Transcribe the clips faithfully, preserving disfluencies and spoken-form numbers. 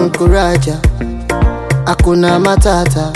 kuraja, hakuna matata.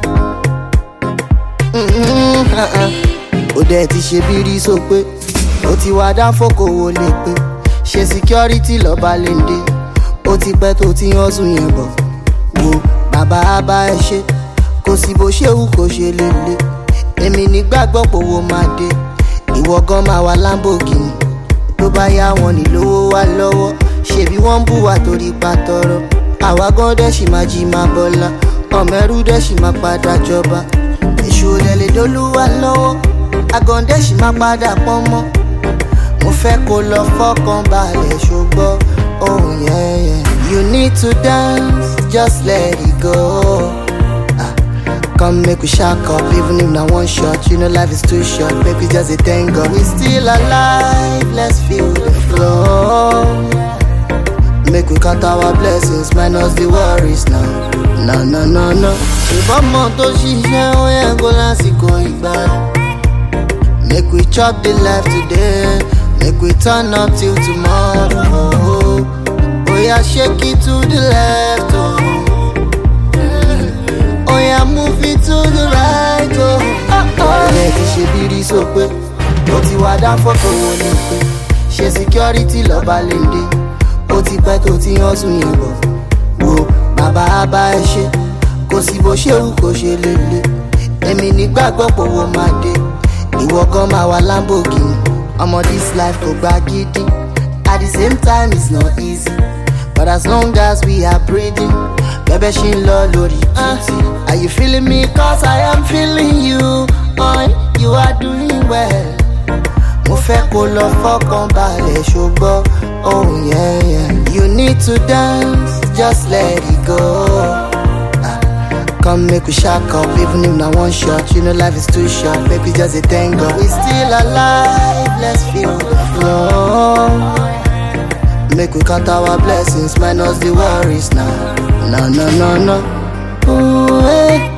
Mm-hmm, uh-uh. Ó dẹ̀ ti ṣe bírí sọ pé ó ti wá dá fókòwò lè pé ṣe security lọ́ba lè dé. Ó ti pẹ́ tó ti hàn sùn yẹn bọ̀ wo bàbá àbá ẹ ṣe kò sí bó ṣe wù kó ṣe lélẹ̀. Èmi nígbàgbọ́ pòwó máa dé ìwọ gan máa wà Lamborghini. Tó bá yá wọn ní lówó wá lọ́wọ́ ṣebí wọ́n ń bù wá torí pàtọ́rọ́. Àwa gan dẹ̀ ṣì máa jí máa bọ́lá ọmọ ẹrú dẹ̀ ṣì máa padà jọba. Èṣù olè lè dolúwa lọ́wọ́ àgàn dẹ̀ ṣì máa padà pọ́n mọ́. Mo fẹ́ kó lọ fọ́kàn balẹ̀ ṣùgbọ́n oh yeah yeah. You need to dance, just let it go. Ah, come make we shack up, even if not one shot. You know life is too short, baby just a thank God. We still alive, let's feel the flow. Make we count our blessings, minus the worries now. No, no, no, no. If I'm on to ṣiṣẹ́, ó yẹ kó lásìkò ìgbà. Make we chop the life today, make we turn up till tomorrow. Oh yeah, shake it to the left, oh. Oh yeah, move it to the right, oh. Ọ̀rẹ́ ti ṣe bírí sọ pé ó ti wá dá fọ́kòwò ní pé ṣe security lọ́ba lè dé. Ó ti pẹ́ tó ti hàn sùn yẹn bọ̀ wo bàbá àbá ẹ ṣe kò sí bó ṣe wù kó ṣe lélẹ̀. Èmi nígbàgbọ́ pòwó máa dé ìwọ gan máa wà Lamborghini. Ọmọ this life kò gba gidi, at the same time it's not easy, but as long as we are breathing bẹ́bẹ́ ṣì ń lọ lórí títì. Are you feeling me? Cause I am feeling you. Oh, you are doing well. Mo fẹ́ kó lọ fọ́kàn balẹ̀ ṣùgbọ́n oh yeah yeah. You need to dance, just let it go. Ah, come make we shack up, even if not one shot. You know life is too short, baby just a thank God. We still alive, let's feel the flow. Make we count our blessings, minus the worries now. No, no, no, no. Ooh, hey.